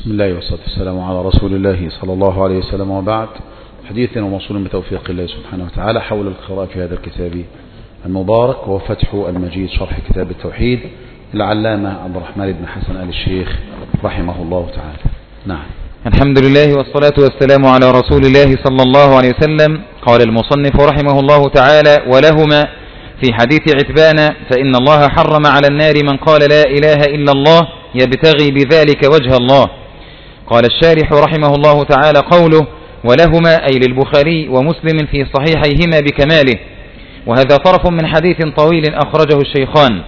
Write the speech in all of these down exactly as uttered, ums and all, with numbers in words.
بسم الله والصلاة والسلام على رسول الله صلى الله عليه وسلم، وبعد. حديثنا وموصول بتوفيق الله سبحانه وتعالى حول القراءة في هذا الكتاب المبارك، وهو فتح المجيد شرح كتاب التوحيد العلامة عبد الرحمن بن حسن آل الشيخ رحمه الله تعالى. نعم. الحمد لله والصلاة والسلام على رسول الله صلى الله عليه وسلم. قال المصنف رحمه الله تعالى: ولهما في حديث عتبان: فإن الله حرم على النار من قال لا إله إلا الله يبتغي بذلك وجه الله. قال الشارح رحمه الله تعالى: قوله ولهما أي للبخاري ومسلم في صحيحيهما بكماله، وهذا طرف من حديث طويل أخرجه الشيخان.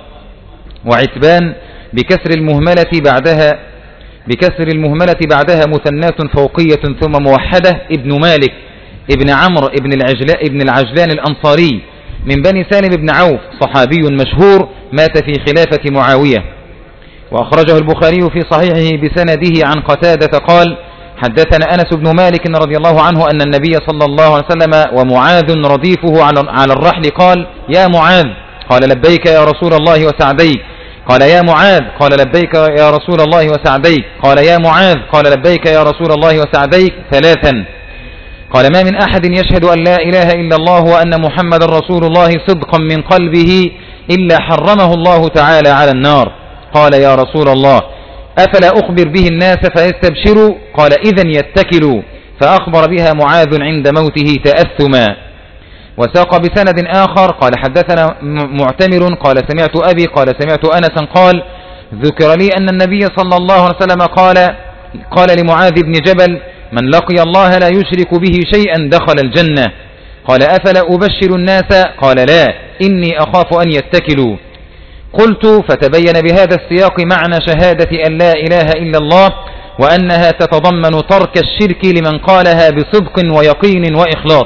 وعتبان بكسر المهملة بعدها بكسر المهملة بعدها مثناة فوقية ثم موحدة ابن مالك ابن عمرو ابن العجلان, ابن العجلان الأنصاري من بني سالم بن عوف، صحابي مشهور مات في خلافة معاوية. وأخرجه البخاري في صحيحه بسنده عن قتادة قال: حدثنا أنس بن مالك رضي الله عنه أن النبي صلى الله عليه وسلم ومعاذ رديفه على الرحل قال: يا معاذ. قال: لبيك يا رسول الله وسعديك. قال: يا معاذ. قال: لبيك يا رسول الله وسعديك. قال: يا معاذ. قال: لبيك يا رسول الله وسعديك ثلاثا. قال: ما من أحد يشهد أن لا إله إلا الله وأن محمد رسول الله صدقا من قلبه إلا حرمه الله تعالى على النار. قال: يا رسول الله أفلا أخبر به الناس فيستبشروا؟ قال: إذن يتكلوا. فأخبر بها معاذ عند موته تأثما. وساق بسند آخر قال: حدثنا معتمر قال: سمعت أبي قال: سمعت أنسا قال: ذكر لي أن النبي صلى الله عليه وسلم قال قال لمعاذ بن جبل: من لقي الله لا يشرك به شيئا دخل الجنة. قال: أفلا أبشر الناس؟ قال: لا، إني أخاف أن يتكلوا. قلت: فتبين بهذا السياق معنى شهادة أن لا إله إلا الله، وأنها تتضمن ترك الشرك لمن قالها بصدق ويقين وإخلاص.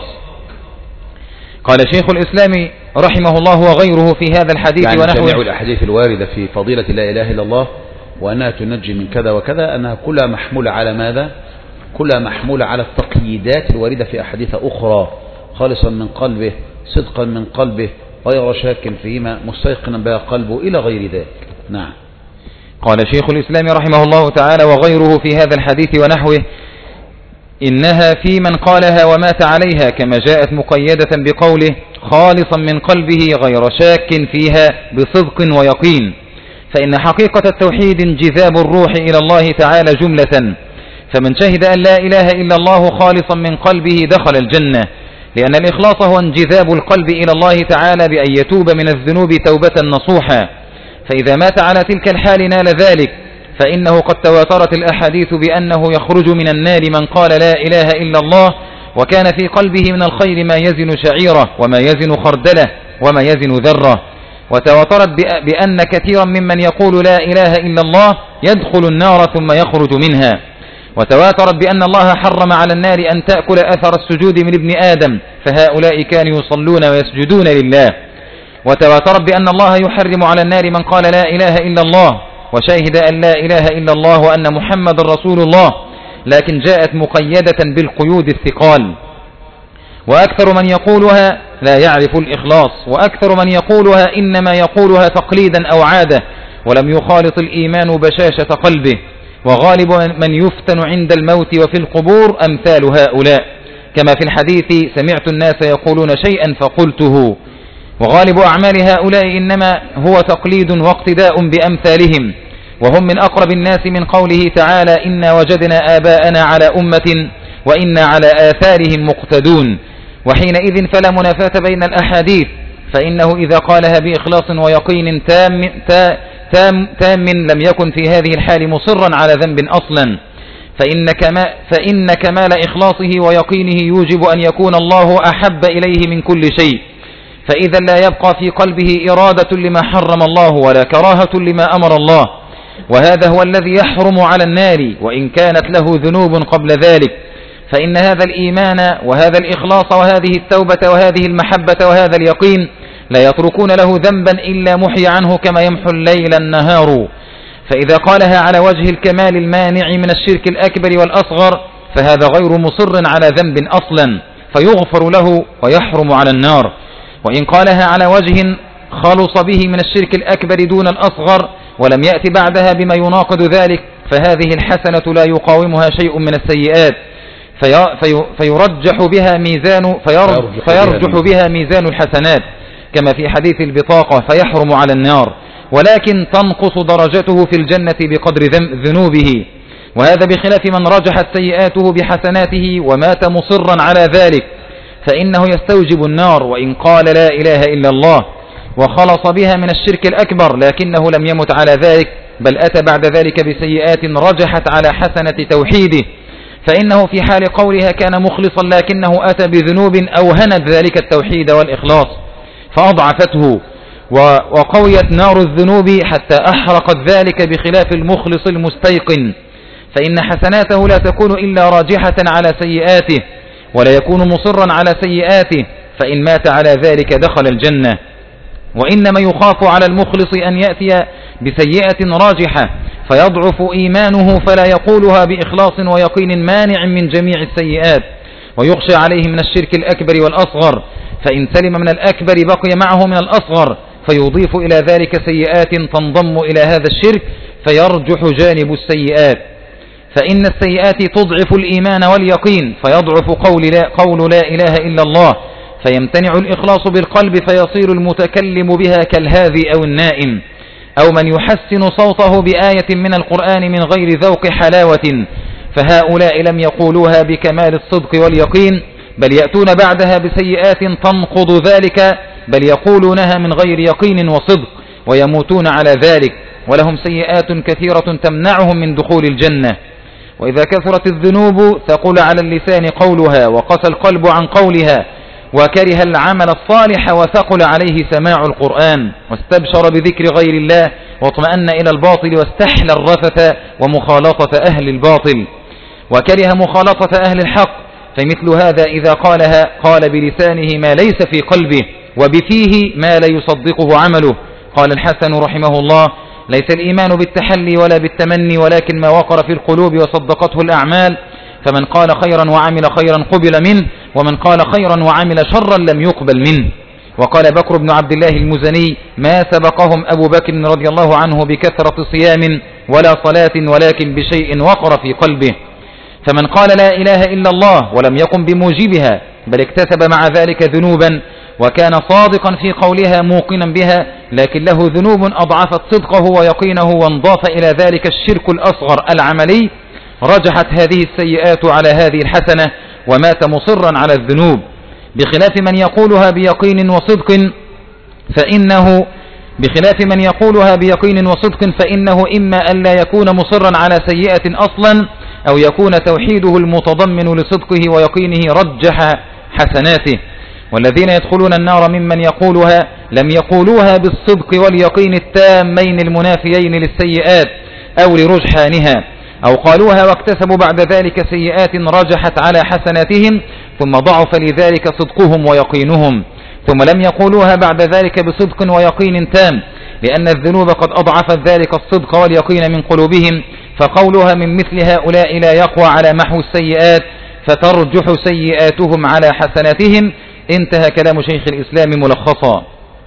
قال شيخ الإسلام رحمه الله وغيره في هذا الحديث يعني ونحوه: جميع الأحاديث الواردة في فضيلة لا إله إلا الله وأنها تنجي من كذا وكذا، أنها كلها محمولة على ماذا؟ كلها محمولة على التقييدات الواردة في أحاديث أخرى، خالصا من قلبه، صدقا من قلبه، غير شاك فيما، مستيقنا بها قلبه، إلى غير ذلك. نعم. قال شيخ الإسلام رحمه الله تعالى وغيره في هذا الحديث ونحوه: إنها في من قالها ومات عليها، كما جاءت مقيدة بقوله خالصا من قلبه غير شاك فيها بصدق ويقين. فإن حقيقة التوحيد انجذاب الروح إلى الله تعالى جملة، فمن شهد أن لا إله إلا الله خالصا من قلبه دخل الجنة، لأن الإخلاص هو انجذاب القلب إلى الله تعالى بأن يتوب من الذنوب توبة نصوحا. فإذا مات على تلك الحال نال ذلك، فإنه قد تواترت الأحاديث بأنه يخرج من النار من قال لا إله إلا الله وكان في قلبه من الخير ما يزن شعيرة وما يزن خردلة وما يزن ذرة. وتواترت بأن كثيرا ممن يقول لا إله إلا الله يدخل النار ثم يخرج منها. وتواترت بأن الله حرم على النار أن تأكل أثر السجود من ابن آدم، فهؤلاء كانوا يصلون ويسجدون لله. وتواترت بأن الله يحرم على النار من قال لا إله إلا الله وشاهد أن لا إله إلا الله وأن محمد رسول الله، لكن جاءت مقيدة بالقيود الثقال. وأكثر من يقولها لا يعرف الإخلاص، وأكثر من يقولها إنما يقولها تقليدا أو عادة، ولم يخالط الإيمان بشاشة قلبه. وغالب من يفتن عند الموت وفي القبور أمثال هؤلاء، كما في الحديث: سمعت الناس يقولون شيئا فقلته. وغالب أعمال هؤلاء إنما هو تقليد واقتداء بأمثالهم، وهم من أقرب الناس من قوله تعالى: إنا وجدنا آباءنا على أمة وإنا على آثارهم مقتدون. وحينئذ فلا منافاة بين الأحاديث، فإنه إذا قالها بإخلاص ويقين تام, تام, تام لم يكن في هذه الحال مصرا على ذنب أصلا، فإن, كما فإن كمال إخلاصه ويقينه يوجب أن يكون الله أحب إليه من كل شيء، فإذا لا يبقى في قلبه إرادة لما حرم الله ولا كراهة لما أمر الله. وهذا هو الذي يحرم على النار وإن كانت له ذنوب قبل ذلك. فإن هذا الإيمان وهذا الإخلاص وهذه التوبة وهذه المحبة وهذا اليقين لا يتركون له ذنبا إلا محي عنه كما يمحو الليل النهار. فإذا قالها على وجه الكمال المانع من الشرك الأكبر والأصغر فهذا غير مصر على ذنب أصلا، فيغفر له ويحرم على النار. وإن قالها على وجه خلص به من الشرك الأكبر دون الأصغر ولم يأتي بعدها بما يناقض ذلك فهذه الحسنة لا يقاومها شيء من السيئات في في فيرجح بها ميزان فيرجح, فيرجح بها ميزان الحسنات كما في حديث البطاقة فيحرم على النار، ولكن تنقص درجته في الجنة بقدر ذنوبه، وهذا بخلاف من رجحت سيئاته بحسناته ومات مصرا على ذلك فإنه يستوجب النار وإن قال لا إله إلا الله وخلص بها من الشرك الأكبر، لكنه لم يمت على ذلك بل أتى بعد ذلك بسيئات رجحت على حسنة توحيده، فإنه في حال قولها كان مخلصا لكنه أتى بذنوب أوهنت ذلك التوحيد والإخلاص فأضعفته وقويت نار الذنوب حتى أحرقت ذلك، بخلاف المخلص المستيقن فإن حسناته لا تكون إلا راجحة على سيئاته ولا يكون مصرا على سيئاته، فإن مات على ذلك دخل الجنة. وإنما يخاف على المخلص أن يأتي بسيئة راجحة فيضعف إيمانه فلا يقولها بإخلاص ويقين مانع من جميع السيئات، ويخشى عليه من الشرك الأكبر والأصغر، فإن سلم من الأكبر بقي معه من الأصغر فيضيف إلى ذلك سيئات تنضم إلى هذا الشرك فيرجح جانب السيئات، فإن السيئات تضعف الإيمان واليقين فيضعف قول لا, قول لا إله إلا الله، فيمتنع الإخلاص بالقلب فيصير المتكلم بها كالهاذي أو النائم، أو من يحسن صوته بآية من القرآن من غير ذوق حلاوة، فهؤلاء لم يقولوها بكمال الصدق واليقين بل يأتون بعدها بسيئات تنقض ذلك، بل يقولونها من غير يقين وصدق ويموتون على ذلك، ولهم سيئات كثيرة تمنعهم من دخول الجنة. وإذا كثرت الذنوب ثقل على اللسان قولها وقسى القلب عن قولها وكره العمل الصالح وثقل عليه سماع القرآن واستبشر بذكر غير الله واطمأن إلى الباطل واستحلى الرفث ومخالطة أهل الباطل وكره مخالطة أهل الحق، فمثل هذا إذا قالها قال بلسانه ما ليس في قلبه وبفيه ما لا يصدقه عمله. قال الحسن رحمه الله: ليس الإيمان بالتحلي ولا بالتمني ولكن ما وقر في القلوب وصدقته الأعمال، فمن قال خيرا وعمل خيرا قبل منه ومن قال خيرا وعمل شرا لم يقبل منه. وقال بكر بن عبد الله المزني: ما سبقهم أبو بكر رضي الله عنه بكثرة صيام ولا صلاة ولكن بشيء وقر في قلبه. فمن قال لا إله إلا الله ولم يقم بموجبها بل اكتسب مع ذلك ذنوبا وكان صادقا في قولها موقنا بها لكن له ذنوب أضعفت صدقه ويقينه وانضاف إلى ذلك الشرك الأصغر العملي، رجحت هذه السيئات على هذه الحسنة ومات مصرا على الذنوب، بخلاف من يقولها بيقين وصدق فإنه بخلاف من يقولها بيقين وصدق فإنه إما أن لا يكون مصرا على سيئة أصلا أو يكون توحيده المتضمن لصدقه ويقينه رجح حسناته. والذين يدخلون النار ممن يقولها لم يقولوها بالصدق واليقين التامين المنافيين للسيئات أو لرجحانها، أو قالوها واكتسبوا بعد ذلك سيئات رجحت على حسناتهم ثم ضعف لذلك صدقهم ويقينهم، ثم لم يقولوها بعد ذلك بصدق ويقين تام لأن الذنوب قد أضعفت ذلك الصدق واليقين من قلوبهم، فقولها من مثل هؤلاء لا يقوى على محو السيئات فترجح سيئاتهم على حسناتهم. انتهى كلام شيخ الإسلام ملخصا.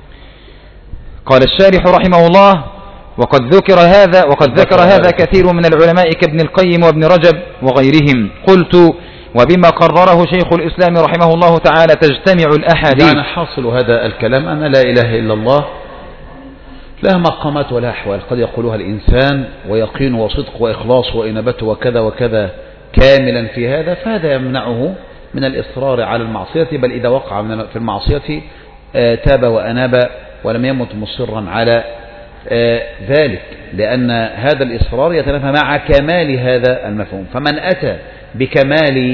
قال الشارح رحمه الله: وقد ذكر هذا وقد ذكر هذا كثير من العلماء كابن القيم وابن رجب وغيرهم. قلت: وبما قرره شيخ الإسلام رحمه الله تعالى تجتمع الأحاديث. يعني حاصل هذا الكلام أن لا إله إلا الله لها مقامات ولا أحوال قد يقولها الإنسان ويقين وصدق وإخلاص وإنابته وكذا وكذا كاملا في هذا، فهذا يمنعه من الإصرار على المعصية، بل إذا وقع في المعصية تاب وأناب ولم يمت مصرا على ذلك، لأن هذا الإصرار يتنافى مع كمال هذا المفهوم. فمن أتى بكمال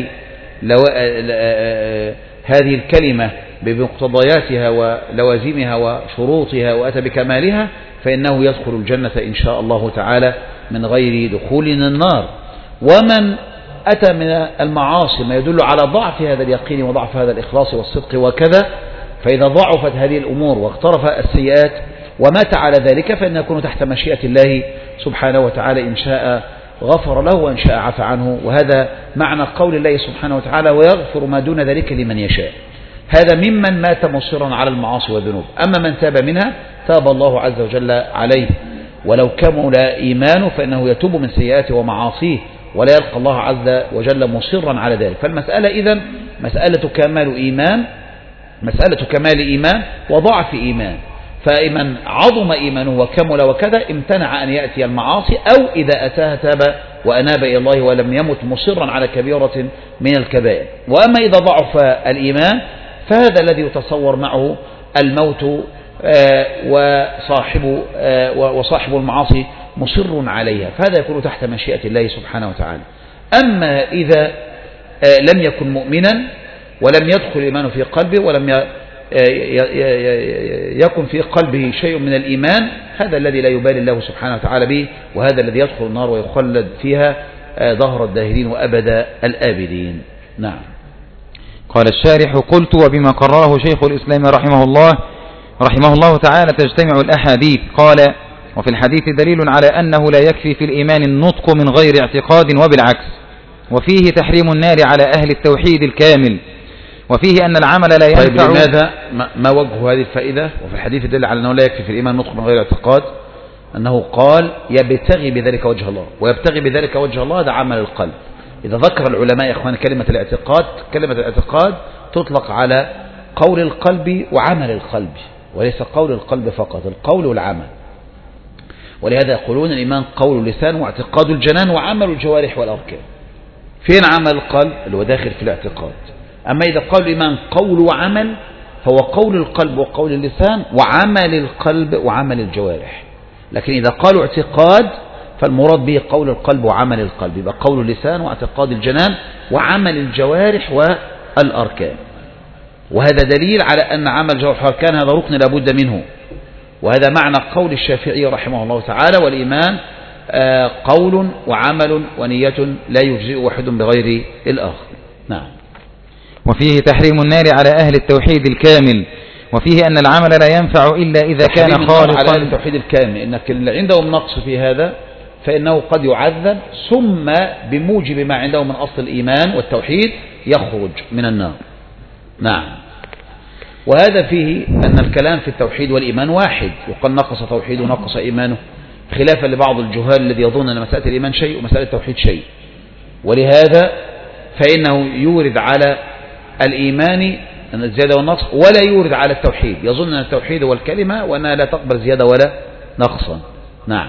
هذه الكلمة بمقتضياتها ولوازمها وشروطها وأتى بكمالها فإنه يدخل الجنة إن شاء الله تعالى من غير دخول النار. ومن أتى من المعاصي ما يدل على ضعف هذا اليقين وضعف هذا الإخلاص والصدق وكذا، فإذا ضعفت هذه الأمور واقترف السيئات ومات على ذلك فإنه يكون تحت مشيئة الله سبحانه وتعالى، إن شاء غفر له وإن شاء عفى عنه. وهذا معنى قول الله سبحانه وتعالى: ويغفر ما دون ذلك لمن يشاء. هذا ممن مات مصرا على المعاصي والذنوب. أما من تاب منها تاب الله عز وجل عليه. ولو كمل إيمانه فإنه يتوب من سيئاته ومعاصيه ولا يلقى الله عز وجل مصرا على ذلك. فالمسألة إذن مسألة كمال إيمان، مسألة كمال إيمان وضعف إيمان. فمن عظم إيمانه وكمل وكذا امتنع أن يأتي المعاصي، أو إذا أتاها تاب وأناب إلى الله ولم يمت مصرا على كبيرة من الكبائر. وأما إذا ضعف الإيمان فهذا الذي يتصور معه الموت وصاحب وصاحب المعاصي مصر عليها، فهذا يكون تحت مشيئة الله سبحانه وتعالى. أما إذا لم يكن مؤمنا ولم يدخل الإيمان في قلبه ولم يكن في قلبه شيء من الإيمان، هذا الذي لا يبالي الله سبحانه وتعالى به، وهذا الذي يدخل النار ويخلد فيها ظهر الداهرين وأبد الآبدين. نعم. قال الشارح: قلت وبما قرره شيخ الإسلام رحمه الله رحمه الله تعالى تجتمع الأحاديث. قال: وفي الحديث دليل على أنه لا يكفي في الإيمان النطق من غير اعتقاد وبالعكس، وفيه تحريم النار على أهل التوحيد الكامل، وفيه أن العمل لا ينفع. طيب لماذا؟ ما وجه هذه الفائدة؟ وفي الحديث دليل على أنه لا يكفي في الإيمان النطق من غير اعتقاد، أنه قال يبتغي بذلك وجه الله، ويبتغي بذلك وجه الله ده عمل القلب. إذا ذكر العلماء يا إخوان كلمة الاعتقاد، كلمة الاعتقاد تطلق على قول القلب وعمل القلب، وليس قول القلب فقط، القول والعمل. ولهذا يقولون الإيمان قول اللسان واعتقاد الجنان وعمل الجوارح والأركان. فين عمل القلب؟ اللي هو داخل في الاعتقاد. أما إذا قال الإيمان قول وعمل فهو قول القلب وقول اللسان وعمل القلب وعمل الجوارح. لكن إذا قالوا اعتقاد فالمراد به قول القلب وعمل القلب، يبقى قول اللسان واعتقاد الجنان وعمل الجوارح والأركان. وهذا دليل على أن عمل الجوارح والأركان هذا ركن لابد منه، وهذا معنى قول الشافعي رحمه الله تعالى: والإيمان قول وعمل ونية لا يجزئ واحد بغير الآخر. نعم. وفيه تحريم النار على أهل التوحيد الكامل، وفيه أن العمل لا ينفع إلا إذا كان خالصا. على أهل التوحيد الكامل إنك اللي عندهم نقص في هذا فإنه قد يعذب، ثم بموجب ما عنده من أصل الإيمان والتوحيد يخرج من النار. نعم. وهذا فيه أن الكلام في التوحيد والإيمان واحد، يقال نقص توحيده ونقص إيمانه، خلافا لبعض الجهال الذي يظن أن مسألة الإيمان شيء ومسألة التوحيد شيء. ولهذا فإنه يورد على الإيمان الزيادة والنقص ولا يورد على التوحيد، يظن أن التوحيد هو الكلمة وأنها لا تقبل زيادة ولا نقصا. نعم.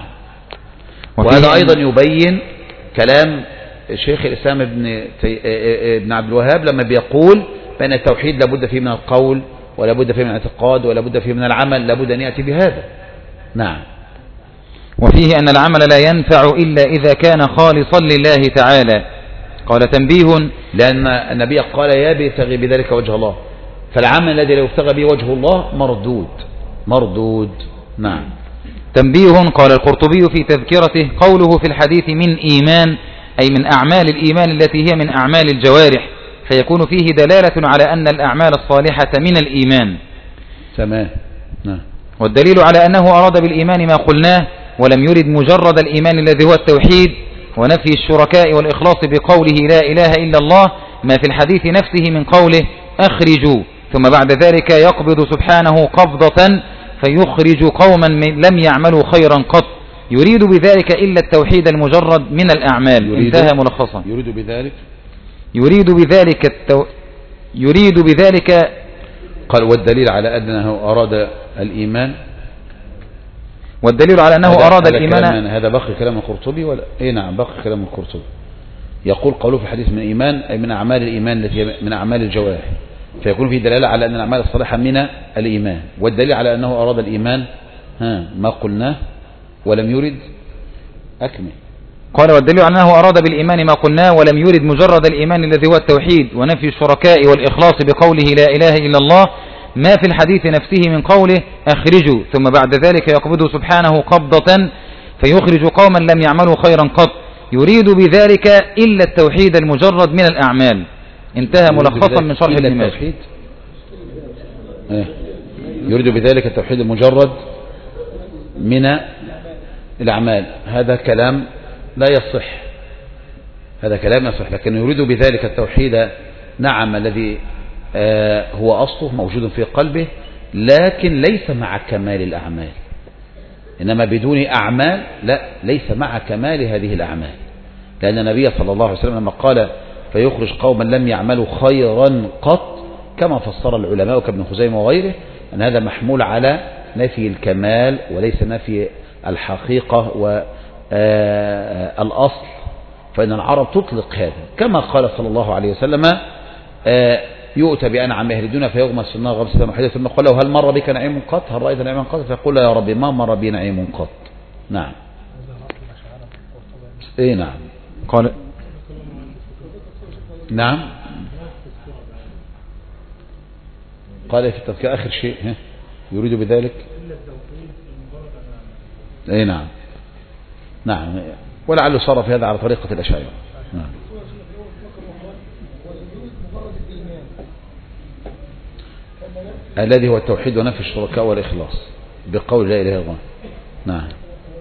وهذا أيضا يبين كلام شيخ الإسلام ابن, ابن عبد الوهاب لما بيقول بأن التوحيد لابد فيه من القول ولا بد فيه من الاعتقاد ولا بد فيه من العمل، لابد أن يأتي بهذا. نعم. وفيه أن العمل لا ينفع إلا إذا كان خالصا لله تعالى. قال: تنبيه، لأن النبي قال يبتغي بذلك وجه الله، فالعمل الذي لا يبتغى به وجه الله مردود مردود. نعم. تنبيه. قال القرطبي في تذكرته: قوله في الحديث من إيمان أي من أعمال الإيمان التي هي من أعمال الجوارح، فيكون فيه دلالة على أن الأعمال الصالحة من الإيمان. تمام. نعم. والدليل على أنه أراد بالإيمان ما قلناه ولم يرد مجرد الإيمان الذي هو التوحيد ونفي الشركاء والإخلاص بقوله لا إله إلا الله ما في الحديث نفسه من قوله أخرجوا، ثم بعد ذلك يقبض سبحانه قبضة فيخرج قوما لم يعملوا خيرا قط، يريد بذلك إلا التوحيد المجرد من الأعمال. انتهى ملخصا. يريد بذلك يريد بذلك التو... يريد بذلك قال والدليل على أنه أراد الإيمان، والدليل على أنه أراد هذا الإيمان. كلام هذا باقي كلام القرطبي ولا إيه؟ نعم باقي كلام القرطبي. يقول قوله في الحديث من إيمان أي من أعمال الإيمان التي من أعمال الجوارح، فيكون في دلالة على أن الأعمال الصالحة من الإيمان، والدليل على أنه أراد الإيمان ها ما قلناه ولم يرد أكمل. قال والدليل على أنه أراد بالإيمان ما قلناه ولم يرد مجرد الإيمان الذي هو التوحيد ونفي الشركاء والإخلاص بقوله لا إله إلا الله ما في الحديث نفسه من قوله أخرجوا، ثم بعد ذلك يقبض سبحانه قبضة فيخرج قوما لم يعملوا خيرا قط، يريد بذلك إلا التوحيد المجرد من الأعمال. انتهى ملخصا من شرح الإمام. يريد بذلك التوحيد المجرد من الأعمال، هذا كلام لا يصح، هذا كلام يصح، لكن يريد بذلك التوحيد نعم الذي آه هو أصله موجود في قلبه، لكن ليس مع كمال الأعمال، إنما بدون أعمال لا، ليس مع كمال هذه الأعمال، لأن النبي صلى الله عليه وسلم لما قال فيخرج قوما لم يعملوا خيرا قط، كما فسر العلماء كابن خزيمة وغيره، أن هذا محمول على نفي الكمال وليس نفي الحقيقة والأصل، فإن العرب تطلق هذا، كما قال صلى الله عليه وسلم يؤتى بأنعم أهل الدنيا فيغمس في النار غمسة واحدة، ثم قال له هل مر بك نعيم قط؟ هل رأيت نعيما قط؟ فيقول يا ربي ما مر بي نعيم قط. نعم. ايه نعم. قال نعم. قال في التذكير آخر شيء يريد بذلك ايه نعم. نعم، ولعله صار في هذا على طريقة الأشاعرة. نعم. الذي هو التوحيد ونفي الشركاء والإخلاص بقول لا إله إلا الله. نعم.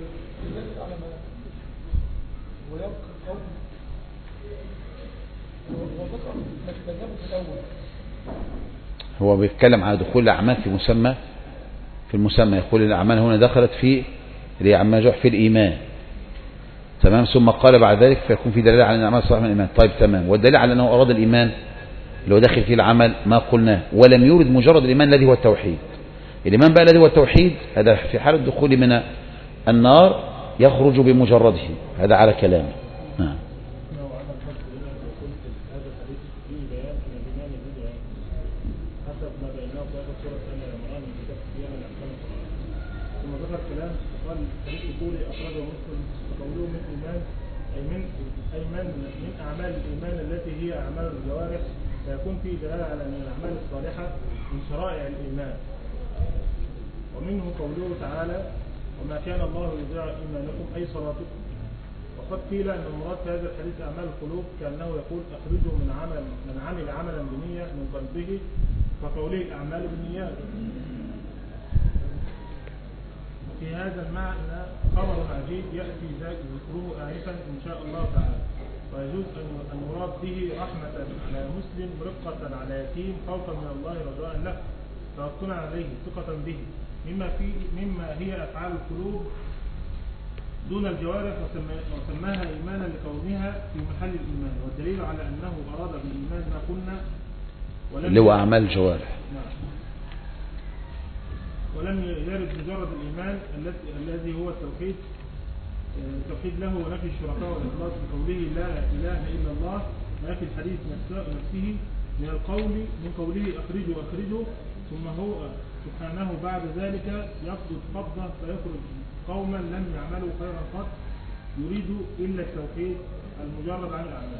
هو بيتكلم على دخول الأعمال في مسمى في المسمى، يقول الأعمال هنا دخلت في لعما جاء في الإيمان، تمام، ثم قال بعد ذلك فيكون في دليل على أن الأعمال صالحة من الإيمان. طيب تمام، والدليل على أنه أراد الإيمان اللي هو داخل فيه العمل ما قلناه، ولم يورد مجرد الإيمان الذي هو التوحيد. الإيمان بقى الذي هو التوحيد هذا في حال الدخول من النار يخرج بمجرده، هذا على كلامه. نعم. فيكون فيه دلالة على أن الأعمال الصالحة من شرائع الإيمان. ومنه قوله تعالى وما كان الله يضيع إيمانكم أي صلاتكم. وقد قيل أن المراد في هذا الحديث أعمال القلوب، كأنه يقول أخرجوا من عمل من عمل عملا بنية من قلبه، فقوله الأعمال بالنيات. وفي هذا المعنى خبر عجيب يأتي ذكره آنفا إن شاء الله تعالى، ويجوز أن يراد به رحمة على مسلم، رقة على يتيم، خوفا من الله رجاء له، توكلا عليه، ثقة به، مما, في مما هي أفعال القلوب دون الجوارح، وسماها إيمانا لكونها في محل الإيمان، والدليل على أنه أراد بالإيمان ما قلنا اللي هو أعمال الجوارح. نعم. ولم يرد مجرد الإيمان الذي هو التوحيد التوحيد له ونفي الشركاء والإخلاص بقوله لا إله إلا الله، ما في الحديث نفسه من القول من قوله أخرجوا أخرجوا، ثم هو سبحانه بعد ذلك يقبض قبضة فيخرج قوما لم يعملوا خيرا قط، يريد إلا التوحيد المجرد عن الأعمال.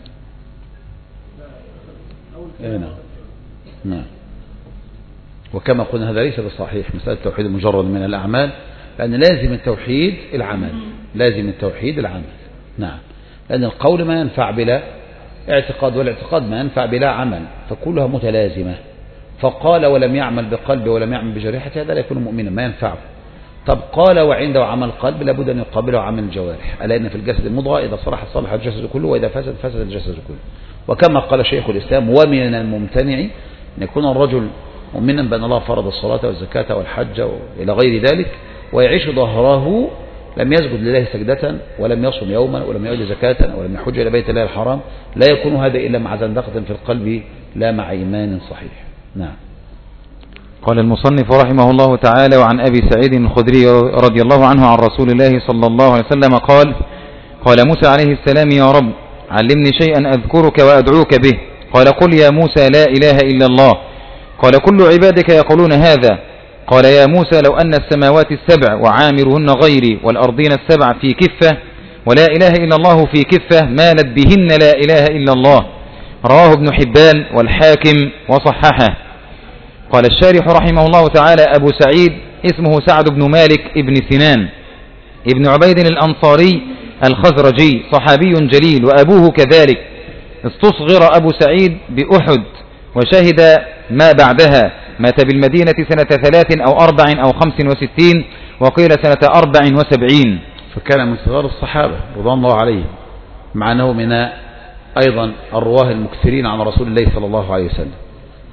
نعم. نعم. وكما قلنا هذا ليس بصحيح مسألة التوحيد المجرد من الأعمال، لأن لازم التوحيد العمل، لازم التوحيد العمل. نعم، لأن القول ما ينفع بلا اعتقاد، والاعتقاد ما ينفع بلا عمل، فكلها متلازمة. فقال ولم يعمل بقلبه ولم يعمل بجريحته، هذا لا يكون مؤمنا، ما ينفعه. طب قال وعنده عمل قلب لابد أن يقابله عمل الجوارح، ألا إن في الجسد المضغة إذا صلح صلح الجسد كله وإذا فسد فسد الجسد كله. وكما قال شيخ الإسلام ومن الممتنع أن يكون الرجل مؤمنا بأن الله فرض الصلاة والزكاة والحج وإلى غير ذلك، ويعيش ظهره لم يسجد لله سجدة ولم يصم يوما ولم يؤدي زكاة ولم يحج إلى بيت الله الحرام، لا يكون هذا إلا مع زندقة في القلب لا مع إيمان صحيح. نعم. قال المصنف رحمه الله تعالى وعن أبي سعيد الخدري رضي الله عنه عن رسول الله صلى الله عليه وسلم قال قال موسى عليه السلام يا رب علمني شيئا أذكرك وأدعوك به. قال قل يا موسى لا إله إلا الله. قال كل عبادك يقولون هذا. قال يا موسى لو أن السماوات السبع وعامرهن غيري والأرضين السبع في كفة ولا إله إلا الله في كفة مالت بهن لا إله إلا الله. رواه ابن حبان والحاكم وصححه. قال الشارح رحمه الله تعالى أبو سعيد اسمه سعد بن مالك ابن سنان ابن عبيد الأنصاري الخزرجي صحابي جليل، وأبوه كذلك. استصغر أبو سعيد بأحد وشهد ما بعدها، مات بالمدينة سنة ثلاث أو أربع أو خمس وستين، وقيل سنة أربع وسبعين. فكان من صغار الصحابة رضوان الله عليهم، مع أنه من أيضا الرواه المكثرين عن رسول الله صلى الله عليه وسلم.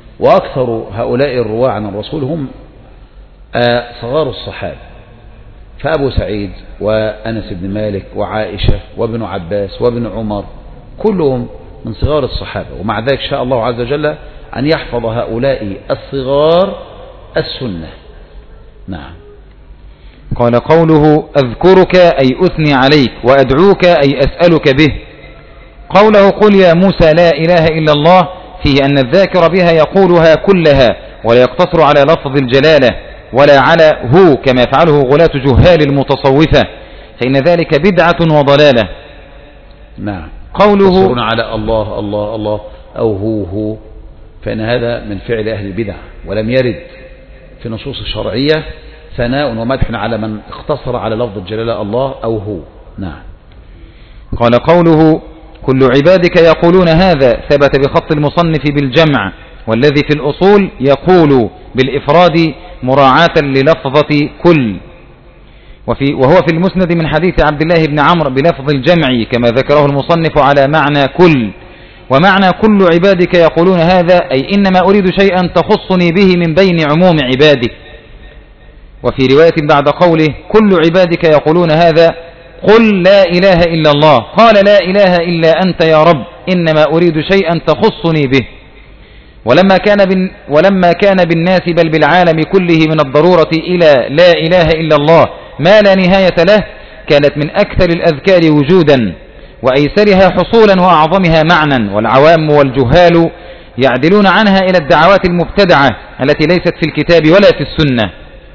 وأكثر هؤلاء الرواة عن الرسول هم صغار الصحابة، فأبو سعيد وأنس بن مالك وعائشة وابن عباس وابن عمر كلهم من صغار الصحابة، ومع ذلك شاء الله عز وجل أن يحفظ هؤلاء الصغار السنة. نعم. قال قوله أذكرك أي أثني عليك، وأدعوك أي أسألك به. قوله قل يا موسى لا إله إلا الله فيه أن الذاكر بها يقولها كلها ولا يقتصر على لفظ الجلالة ولا على هو كما يفعله غلاة جهال المتصوفة، فإن ذلك بدعة وضلالة. نعم. قوله يقتصرون على الله الله الله أو هو هو، فإن هذا من فعل أهل البدع، ولم يرد في نصوص الشرعية ثناء ومدح على من اقتصر على لفظ الجلالة الله أو هو. نعم. قال قوله كل عبادك يقولون هذا ثبت بخط المصنف بالجمع، والذي في الأصول يقول بالإفراد مراعاة للفظة كل، وفي وهو في المسند من حديث عبد الله بن عمرو بلفظ الجمع كما ذكره المصنف على معنى كل. ومعنى كل عبادك يقولون هذا أي إنما أريد شيئا تخصني به من بين عموم عبادك. وفي رواية بعد قوله كل عبادك يقولون هذا قل لا إله إلا الله، قال لا إله إلا أنت يا رب إنما أريد شيئا تخصني به. ولما كان, بن ولما كان بالناس بل بالعالم كله من الضرورة إلى لا إله إلا الله ما لا نهاية له، كانت من أكثر الأذكار وجودا وأيسرها حصولا وأعظمها معنى، والعوام والجهال يعدلون عنها إلى الدعوات المبتدعة التي ليست في الكتاب ولا في السنة.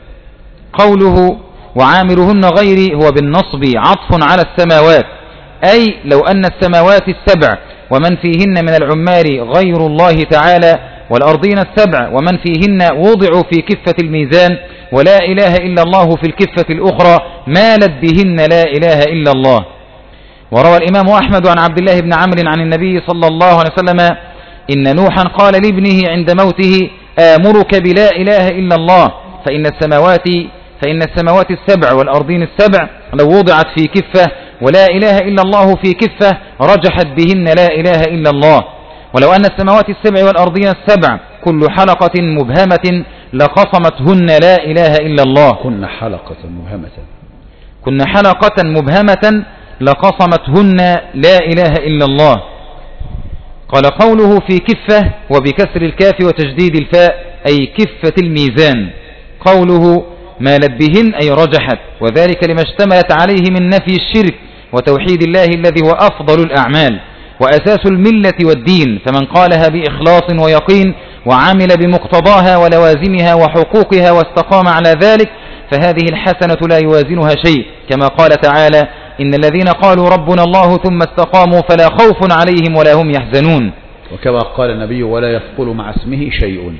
قوله وعامرهن غيري هو بالنصب عطف على السماوات، أي لو أن السماوات السبع ومن فيهن من العمار غير الله تعالى والأرضين السبع ومن فيهن وضعوا في كفة الميزان ولا إله إلا الله في الكفة الأخرى مالت بهن لا إله إلا الله. وروى الإمام أحمد عن عبد الله بن عمرو عن النبي صلى الله عليه وسلم إن نوحا قال لابنه عند موته آمرك بلا إله إلا الله فإن السماوات فإن السماوات السبع والأرضين السبع لو وضعت في كفة ولا إله إلا الله في كفة رجحت بهن لا إله إلا الله، ولو أن السماوات السبع والأرضين السبع كل حلقة مبهمة لقصمتهن لا إله إلا الله. كن حلقة مبهمة كن حلقة مبهمة لقصمتهن لا إله إلا الله. قال قوله في كفة وبكسر الكاف وتجديد الفاء أي كفة الميزان. قوله مالت بهن أي رجحت، وذلك لما اشتملت عليه من نفي الشرك وتوحيد الله الذي هو أفضل الأعمال وأساس الملة والدين، فمن قالها بإخلاص ويقين وعمل بمقتضاها ولوازمها وحقوقها واستقام على ذلك فهذه الحسنة لا يوازنها شيء، كما قال تعالى إن الذين قالوا ربنا الله ثم استقاموا فلا خوف عليهم ولا هم يحزنون، وكما قال النبي ولا يثقل مع اسمه شيء.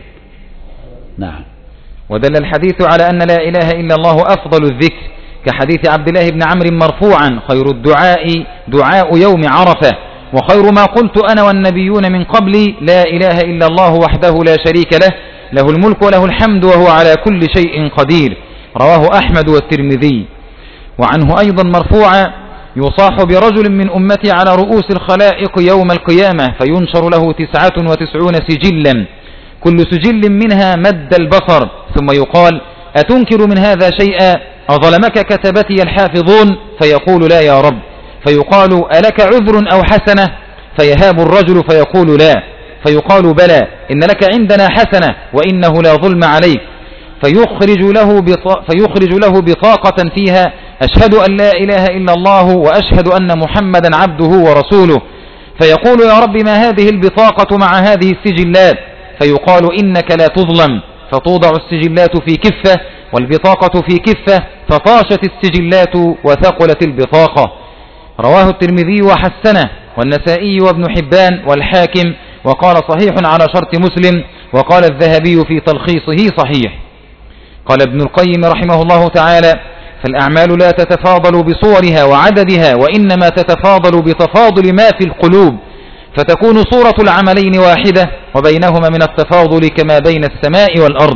نعم. ودل الحديث على أن لا إله إلا الله أفضل الذكر كحديث عبد الله بن عمرو مرفوعا خير الدعاء دعاء يوم عرفة وخير ما قلت أنا والنبيون من قبلي لا إله إلا الله وحده لا شريك له له الملك وله الحمد وهو على كل شيء قدير، رواه أحمد والترمذي. وعنه أيضا مرفوعا يصاح برجل من أمتي على رؤوس الخلائق يوم القيامة فينشر له تسعة وتسعون سجلا كل سجل منها مد البصر ثم يقال أتنكر من هذا شيئا أظلمك كتبتي الحافظون فيقول لا يا رب، فيقال ألك عذر أو حسنة فيهاب الرجل فيقول لا، فيقال بلى إن لك عندنا حسنة وإنه لا ظلم عليك، فيخرج له, فيخرج له بطاقة فيها أشهد أن لا إله إلا الله وأشهد أن محمدا عبده ورسوله، فيقول يا رب ما هذه البطاقة مع هذه السجلات، فيقال إنك لا تظلم، فتوضع السجلات في كفة والبطاقة في كفة فطاشت السجلات وثقلت البطاقة. رواه الترمذي وحسنه والنسائي وابن حبان والحاكم وقال صحيح على شرط مسلم، وقال الذهبي في تلخيصه صحيح. قال ابن القيم رحمه الله تعالى فالأعمال لا تتفاضل بصورها وعددها وإنما تتفاضل بتفاضل ما في القلوب، فتكون صورة العملين واحدة وبينهما من التفاضل كما بين السماء والأرض.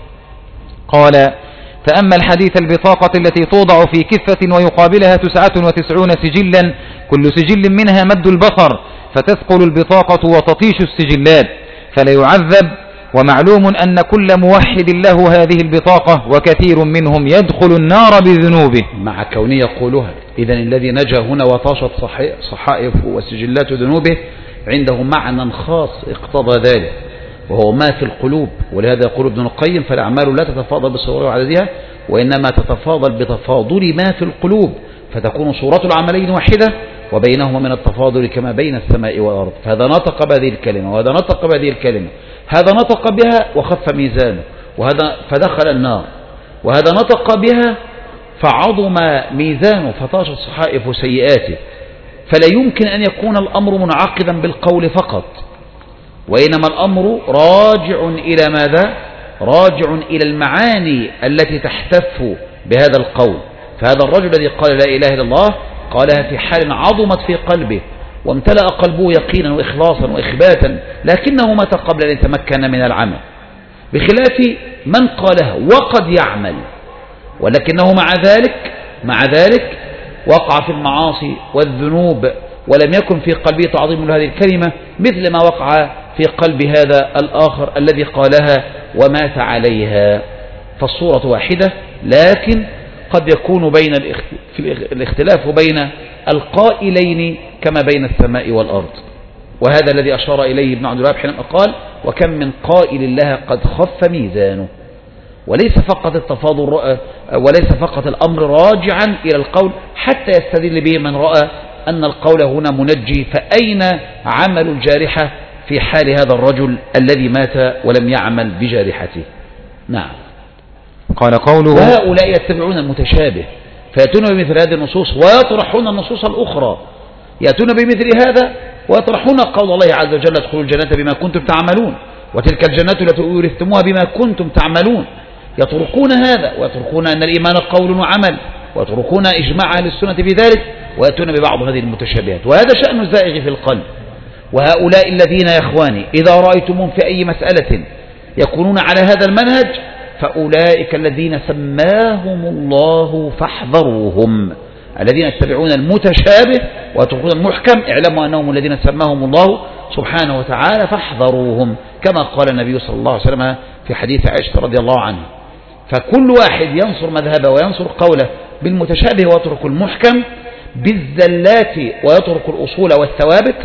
قال تأمل حديث البطاقة التي توضع في كفة ويقابلها تسعة وتسعون سجلا كل سجل منها مد البصر فتثقل البطاقة وتطيش السجلات، فلا يعذب ومعلوم أن كل موحد له هذه البطاقة وكثير منهم يدخل النار بذنوبه مع كونه يقولها. إذن الذي نجا هنا وطاشت صحائف وسجلات ذنوبه عنده معنى خاص اقتضى ذلك، وهو ما في القلوب. ولهذا يقول ابن القيم: فالأعمال لا تتفاضل بصورها وعددها، وإنما تتفاضل بتفاضل ما في القلوب، فتكون صورة العملين واحدة وبينهما من التفاضل كما بين السماء والأرض. فهذا نطق بهذه الكلمة وهذا نطق بهذه الكلمة، هذا نطق بها وخف ميزانه وهذا فدخل النار، وهذا نطق بها فعظم ميزانه فطاشت صحائف سيئاته. فلا يمكن أن يكون الأمر منعقدا بالقول فقط، وإنما الأمر راجع إلى ماذا؟ راجع إلى المعاني التي تحتف بهذا القول. فهذا الرجل الذي قال لا إله إلا الله قالها في حال عظمت في قلبه وامتلأ قلبه يقينا وإخلاصا وإخباتا، لكنه مات قبل أن يتمكن من العمل، بخلاف من قالها وقد يعمل ولكنه مع ذلك مع ذلك وقع في المعاصي والذنوب ولم يكن في قلبه تعظيم لهذه الكلمة، مثل ما وقع في قلب هذا الآخر الذي قالها ومات عليها. فالصورة واحدة، لكن قد يكون بين الاختلاف بين القائلين كما بين السماء والأرض. وهذا الذي أشار إليه ابن عبد الوهاب حينما قال: وكم من قائل لها قد خف ميزانه. وليس فقط التفاضل وليس فقط الأمر راجعا إلى القول حتى يستدل به من رأى أن القول هنا منجي، فأين عمل الجارحة في حال هذا الرجل الذي مات ولم يعمل بجارحته؟ نعم. قال قوله: وهؤلاء يتبعون المتشابه فيأتون بمثل هذه النصوص ويطرحون النصوص الأخرى، يأتون بمثل هذا ويطرحون قول الله عز وجل: ادخلوا الجنة بما كنتم تعملون وتلك الجنة التي أورثتموها بما كنتم تعملون. يتركون هذا ويتركون أن الإيمان قول وعمل، ويتركون إجماع أهل السنة بذلك، ويأتون ببعض هذه المتشابهات. وهذا شأن الزائغ في القلب. وهؤلاء الذين يا إخواني إذا رأيتمهم في أي مسألة يكونون على هذا المنهج فأولئك الذين سماهم الله فاحذروهم، الذين يتبعون المتشابه ويتركون المحكم. اعلموا أنهم الذين سماهم الله سبحانه وتعالى فاحذروهم، كما قال النبي صلى الله عليه وسلم في حديث عائشة رضي الله عنها. فكل واحد ينصر مذهبه وينصر قوله بالمتشابه ويترك المحكم، بالزلات ويترك الأصول والثوابت،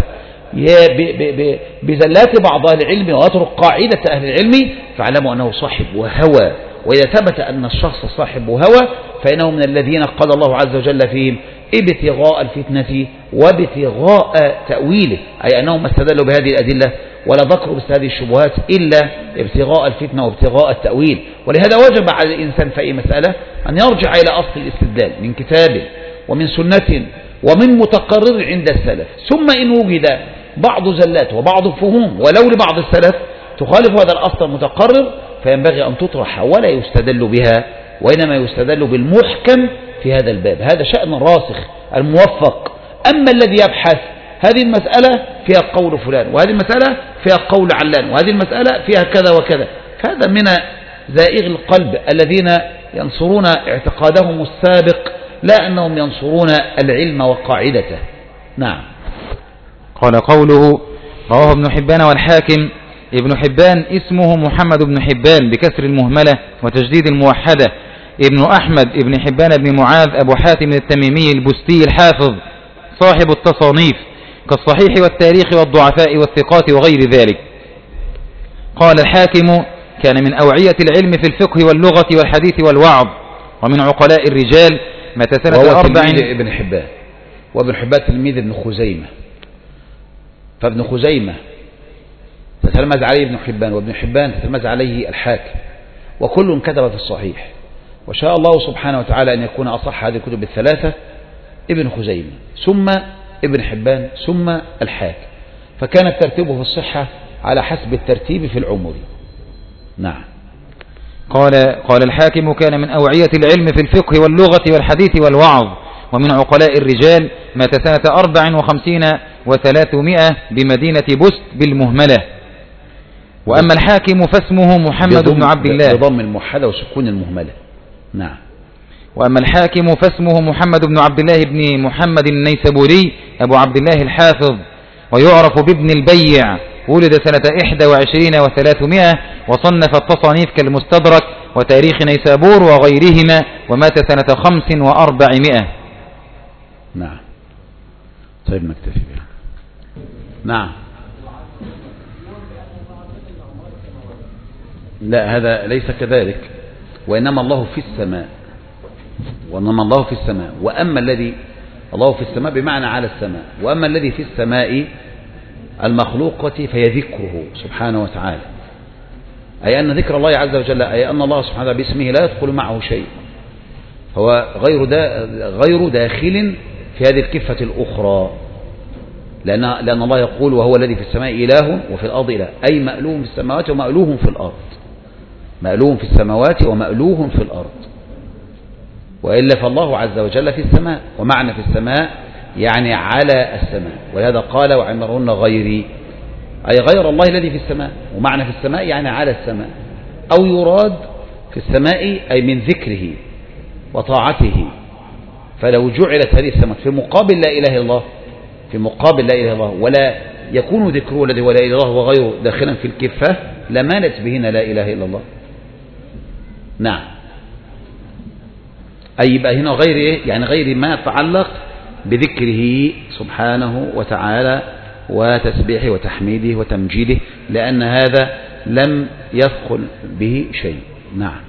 بزلات بعض أهل العلم ويترك قاعدة أهل العلم، فاعلموا أنه صاحب هوى. وإذا ثبت أن الشخص صاحب هوى فإنه من الذين قال الله عز وجل فيهم: ابتغاء الفتنة وابتغاء تأويله، أي أنهم استدلوا بهذه الأدلة ولا ذكروا بهذه الشبهات إلا ابتغاء الفتنة وابتغاء التأويل. ولهذا وجب على الإنسان في أي مسألة أن يرجع إلى أصل الاستدلال من كتاب ومن سنة ومن متقرر عند السلف. ثم إن وجد بعض زلات وبعض فهوم ولو لبعض السلف تخالف هذا الأصل المتقرر، فينبغي أن تطرح ولا يستدل بها، وإنما يستدل بالمحكم في هذا الباب. هذا شأن الراسخ الموفق. أما الذي يبحث هذه المسألة فيها قول فلان وهذه المسألة فيها قول علان وهذه المسألة فيها كذا وكذا، فهذا من زائغ القلب الذين ينصرون اعتقادهم السابق لا أنهم ينصرون العلم وقاعدته. نعم. قال قوله: رواه ابن حبان والحاكم. ابن حبان اسمه محمد بن حبان بكسر المهملة وتجديد الموحدة، ابن أحمد ابن حبان بن معاذ أبو حاتم التميمي البستي الحافظ صاحب التصانيف كالصحيح والتاريخ والضعفاء والثقات وغير ذلك. قال الحاكم: كان من أوعية العلم في الفقه واللغة والحديث والوعظ، ومن عقلاء الرجال، متى سنة أربع. ابن حبان وابن حبان تلميذ ابن خزيمة، فابن خزيمة تتلمذ عليه ابن حبان، وابن حبان تتلمذ عليه الحاكم، وكل كتب في الصحيح. وشاء الله سبحانه وتعالى أن يكون أصح هذه الكتب الثلاثة ابن خزيمة ثم ابن حبان ثم الحاكم، فكان الترتيب في الصحة على حسب الترتيب في العمر. نعم. قال قال الحاكم: كان من أوعية العلم في الفقه واللغة والحديث والوعظ، ومن عقلاء الرجال، مات سنة أربع وخمسين وثلاثمائة بمدينة بست بالمهملة. وأما الحاكم فاسمه محمد بن عبد الله بضم الموحدة وسكون المهملة. نعم. وأما الحاكم فاسمه محمد بن عبد الله بن محمد النيسابوري أبو عبد الله الحافظ، ويعرف بابن البيع، ولد سنة إحدى وعشرين وثلاثمائة وصنف التصانيف كالمستدرك وتاريخ نيسابور وغيرهما، ومات سنة خمس وأربعمائة. نعم. طيب نكتفي بها. نعم. لا، هذا ليس كذلك، وإنما الله في السماء، وإنما الله في السماء. وأما الذي الله في السماء بمعنى على السماء، وأما الذي في السماء المخلوقة فهي ذكره سبحانه وتعالى، أي أن ذكر الله عز وجل، أي أن الله سبحانه وتعالى باسمه لا يدخل معه شيء، هو غير دا غير داخل في هذه الكفة الأخرى، لأن لأن الله يقول وهو الذي في السماء إله وفي الأرض إله، أي مألوه في السماوات ومألوه في الأرض، مألوه في السماوات ومألوه في الأرض. وإلا فالله عز وجل في السماء، ومعنى في السماء يعني على السماء، ولهذا قال وعمرهن غيري، أي غير الله الذي في السماء، ومعنى في السماء يعني على السماء، أو يراد في السماء أي من ذكره وطاعته. فلو جعلت هذه السماء في مقابل لا إله إلا الله، في مقابل لا إله إلا الله، ولا يكون ذكره الذي هو لا إله إلا الله وغيره داخلا في الكفة، لمالت بهن لا إله إلا الله. نعم. أي يبقى هنا غير إيه؟ يعني غير ما يتعلق بذكره سبحانه وتعالى وتسبيحه وتحميده وتمجيده، لأن هذا لم يدخل به شيء. نعم.